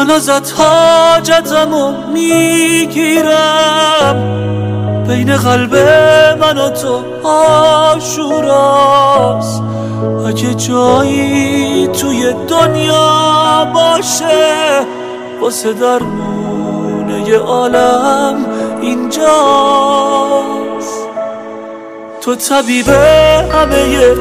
من ازت حاجتمو میگیرم، بین قلب من و تو آشوراست. اگه جایی توی دنیا باشه واسه درمونه ی عالم اینجاست. تو طبیب همه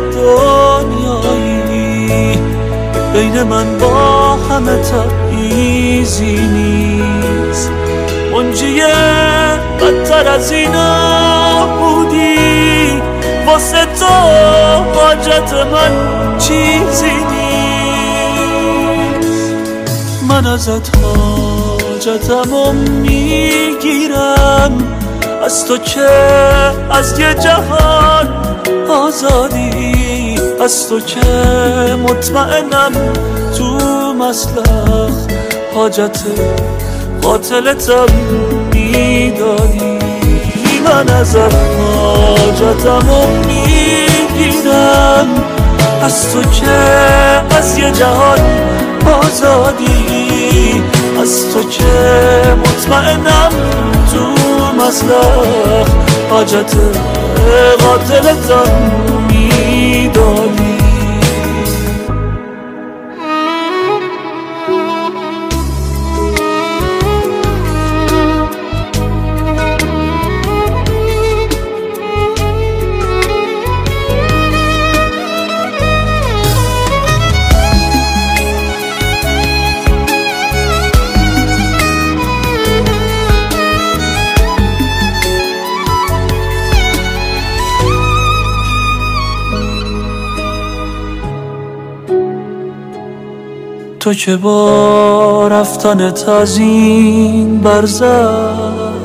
دنیایی، بین من با همه تمیزی نیست. منجیه بدتر از اینا بودی، واسه تو حاجت من چیزی نیست. من ازت حاجتمو میگیرم، از تو که از یه جهان آزادی، از تو که مطمئنم تو مسلخ حاجت قاتلتم میدادی. من ازت حاجتمو میگیرم، از تو که از یه جهان آزادی، از تو که مطمئنم تو مسلخ حاجت قاتلتم میدادی. تو که با رفتنت از این برزخ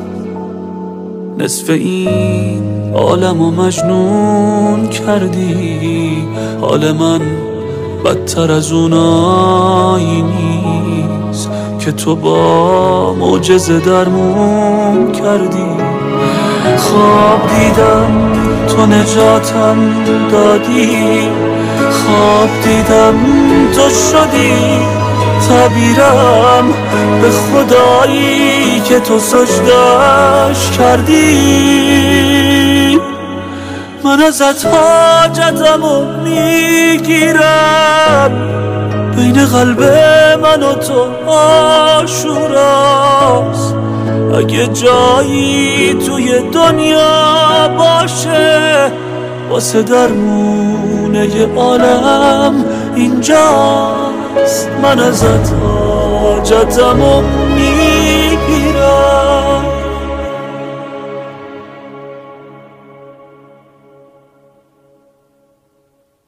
نصف این عالمو مجنون کردی. حال من بدتر از اونایی نیست که تو با معجزه درمون کردی. خواب دیدم تو نجاتم دادی، خواب دیدم تو شدی تعبیرم به خدایی که تو سجدش کردی. من ازت حاجتمو میگیرم، بین قلب من و تو آشوراست. اگه جایی توی دنیا باشه واسه درمونه ی عالم اینجاست. من ازت حاجتمو میگیرم.